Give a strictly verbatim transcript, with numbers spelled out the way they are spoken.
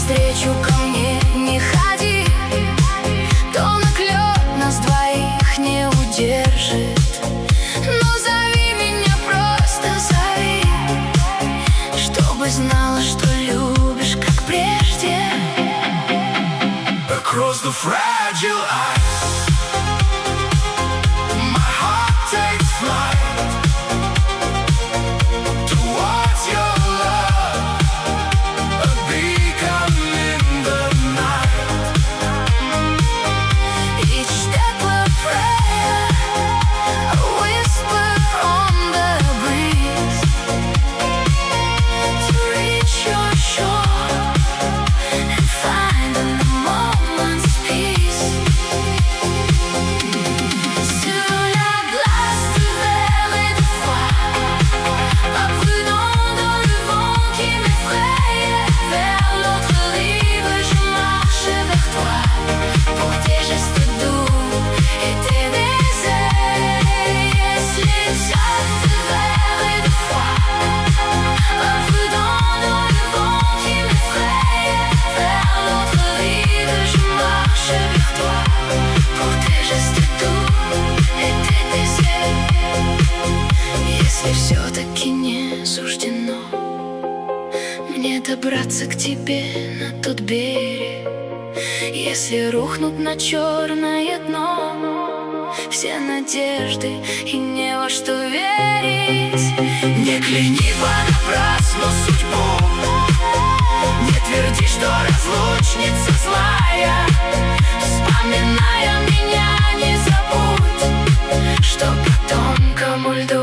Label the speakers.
Speaker 1: навстречу ко мне не ходи, тонок лед нас двоих не удержит. Но зови меня, просто зови, чтобы знала, что любишь, как прежде.
Speaker 2: Across the fragile ice, my heart takes flight towards your love, a beacon in the night.
Speaker 1: Each step a prayer, a whisper on the breeze, to reach your shore and find in the moment's peace. Sur la glace d'hiver et de froid, imprudent dans le vent qui m'effraie, vers l'autre rive je marche vers toi, pour tes gestes doux et tes baisers. Yes, les glaces d'hiver et de froid, imprudent dans le vent qui m'effraie, vers l'autre rive je marche vers toi, pour tes gestes doux et tes baisers. Если все-таки не суждено мне добраться к тебе на тот берег, если рухнут на черное дно все надежды и не во что верить,
Speaker 2: Не кляни понапрасну судьбу, не тверди, что разлучница злая.
Speaker 1: вспоминая меня, не забудь, что по тонкому льду